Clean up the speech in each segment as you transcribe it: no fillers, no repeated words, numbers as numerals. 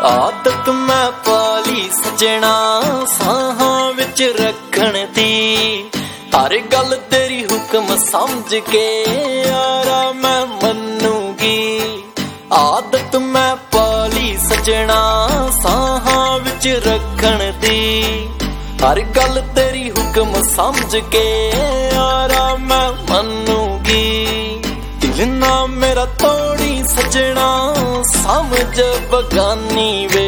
आदत मैं पाली सजना साहां विच रखण दी, हर गल तेरी हुक्म समझ के यारा मैं मन्नूगी। आदत मैं पाली सजना साहां विच रखण दी, हर गल तेरी हुक्म समझ के यारा मैं मन्नूगी। दिल ना मेरा तोड़ी सजना समझ बगानी वे,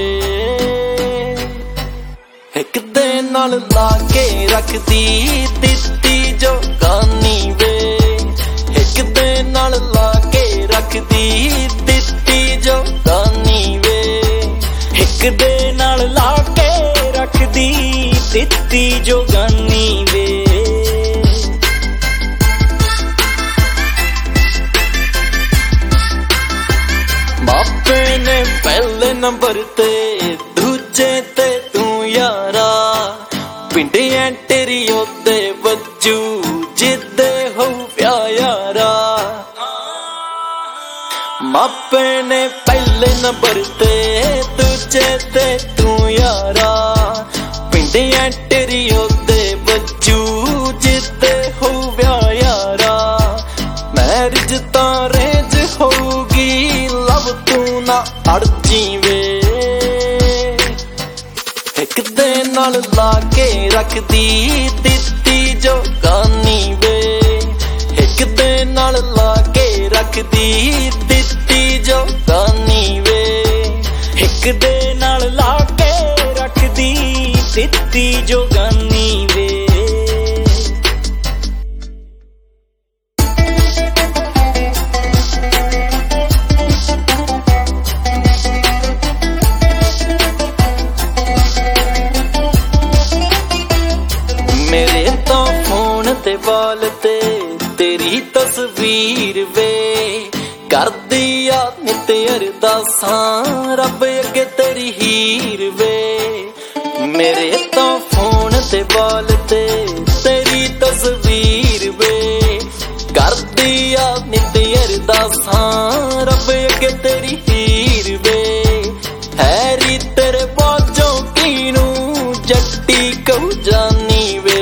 एक दे नाल ला के रखदी दित्ती जो गानी वे, एक दे नाल ला के रखदी दित्ती जो गानी वे, एक दे नाल ला के रखदी दित्ती जो गानी वे। मापे ने पहले नंबर ते दूजे ते तू यारा, पिंडियां तेरी ओदे वजू जिदे हो प्या यारा। मापे ने पहले नंबर ते दूजे ते तू यारा, पिंडियां तेरी ओदे वजू जिदे हो प्या यारा। मैरिज तां रेंज होगी लव तू ना अड़जी वे, एक दे नाल ला के रखदी दित्ती जो गानी वे, एक दे नाल ला के रखदी दित्ती जो गानी वे, एक दे नाल ला के रखदी दित्ती जो गानी वे। मेरे तो फोन ते वाल ते तेरी तस्वीर वे, कर दिया नित अरदासां रब अगे तेरी हीर वे। मेरे तो फोन ते वाल ते तेरी तस्वीर वे, कर दिया नित अरदासां रब अगे तेरी हीर वे। हैरी तेरे बाजों कीनू जट्टी कहू जानी वे,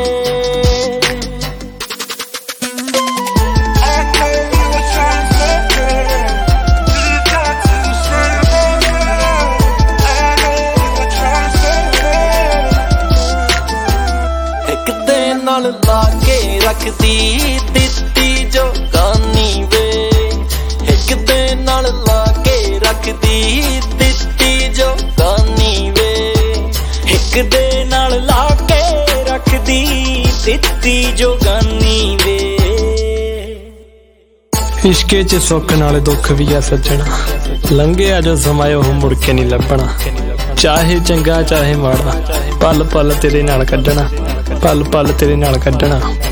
नाल ला के रखदी दित्ती जो गानी वे, एक दे नाल ला के रखदी दित्ती जो गानी वे, एक दे नाल ला के रखदी दित्ती जो गानी वे। इश्के च सुख नाल दुख भी आ सजना, लंघिया जो समाया ओह मुड़ के नहीं लभना। चाहे चंगा चाहे माड़ा पल पल तेरे नाल कड्ढना, पल पल तेरे नाल कड्ढना।